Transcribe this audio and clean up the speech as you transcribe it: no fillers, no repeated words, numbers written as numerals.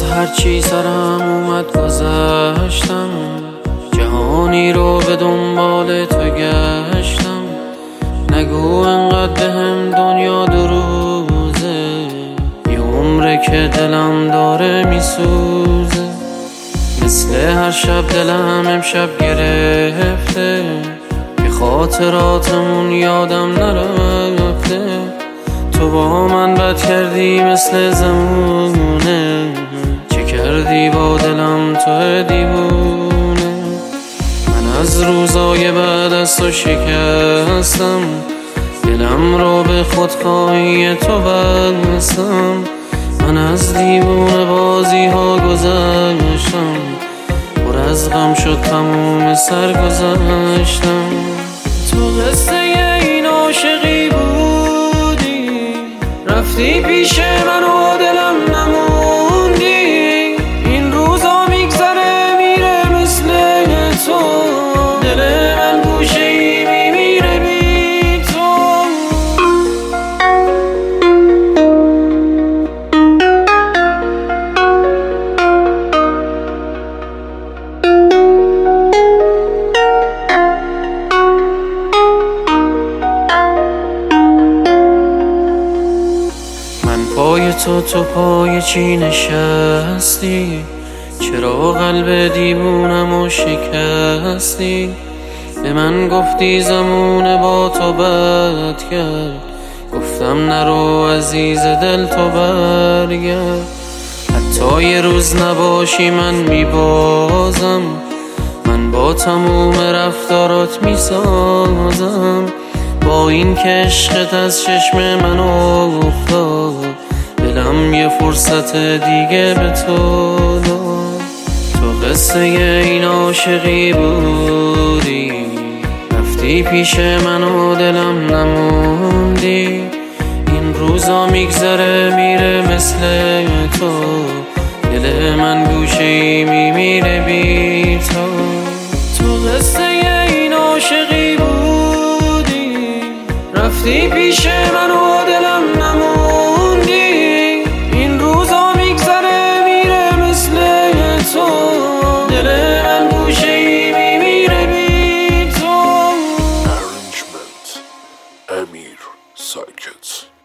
از هرچی سرم اومد گذشتم، جهانی رو به دنبال تو گشتم. نگو انقدر بهم دنیا دو روزه، یه عمره که دلم داره میسوزه. مثل هر شب دلم امشب گرفته، که خاطراتمون یادم نرفته. تو با من بد کردی مثل زمونه، چه کردی با دلم تو دیوونه. من از روزای بعد از تو شکستم، دلم رو به خودخواهی تو بستم. من از دیوونه بازی ها گذشتم، پر از غم شد تموم سرگذشتم. تو قصه این عاشقی بودی، رفتی پیش من و دلم نموندی. این روزا میگذره میره مثل تو، دل من گوشه ای میمیره بی تو. پای تو پای چی نشستی؟ چرا قلب دیوونمو شکستی؟ به من گفتی زمونه با تو بد کرد، گفتم نرو عزیز دل تو برگرد. حتی یه روز نباشی من میبازم، من با تموم رفتارات میسازم. با این که عشقت از چشم من افتاد، دلم یه فرصت دیگه به تو داد. تو قصه این عاشقی بودی، رفتی پیش من و دلم نموندی. این روزا میگذره میره مثل تو، دل من گوشه ای میمیره بی تو. تو قصه این عاشقی بودی، رفتی پیش من و دلم نموندی. این روزا میگذره میره مثل تو، دل من گوشه ای میمیره بی تو. Arrangement امیر ساکت.